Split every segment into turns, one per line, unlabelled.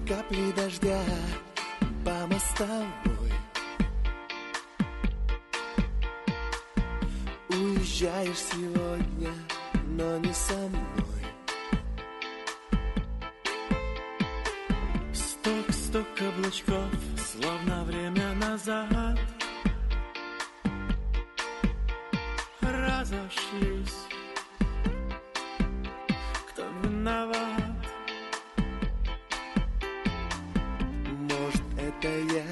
Капли дождя по мостовой. Уезжаешь сегодня, но не со мной.
Стук каблучков, словно время назад. Разошлись. Кто виноват?
Может, это я,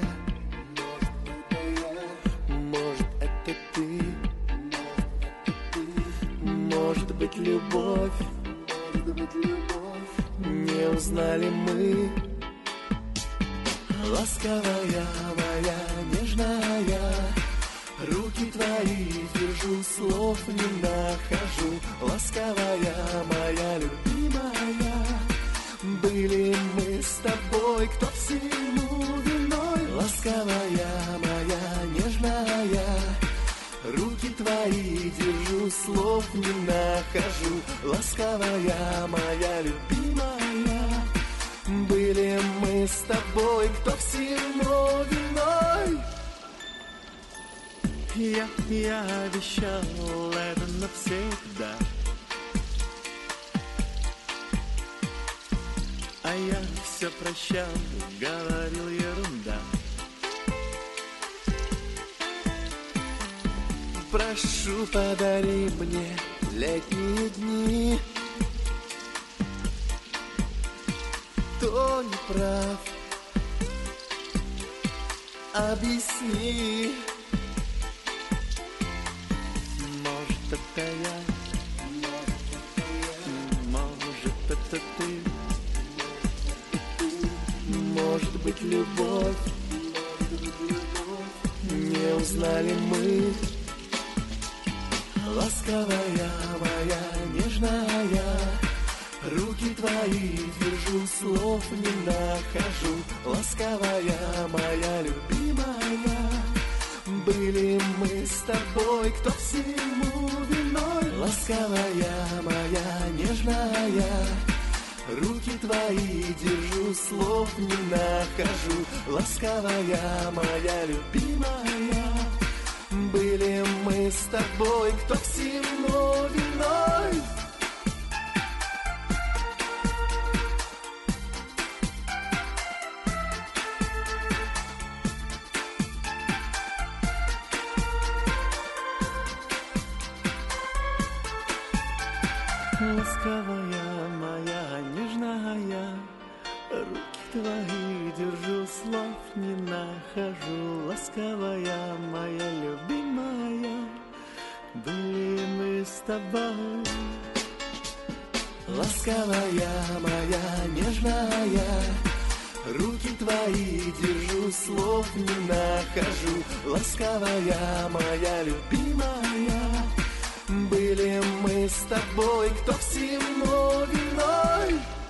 может, это ты, может быть, любовь, не узнали мы. Ласковая моя, нежная, руки твои держу, слов не нахожу. Ласковая моя, любимая, были мы с тобой, кто всему виной. Ласковая моя, нежная, руки твои держу, слов не нахожу. Ласковая моя, любимая, были мы с тобой, кто всему виной.
Я обещал это навсегда, а я все прощал, говорил ерунда.
Прошу, подари мне летние дни. Кто не прав, объясни.
Может, это я, может, это ты,
может быть, любовь, не узнали мы. Ласковая моя, нежная, руки твои держу, слов не нахожу. Ласковая моя, любимая, были мы с тобой, кто всему виной. Ласковая моя, нежная, руки твои держу, слов не нахожу. Ласковая моя, любимая, были мы с тобой, кто всему виной.
ласковая моя, нежная, руки твои держу, слов не нахожу. Ласковая моя, любимая, были мы с тобой.
Ласковая моя, нежная, руки твои держу, слов не нахожу. Ласковая моя, любимая, были мы с тобой, кто всему виной.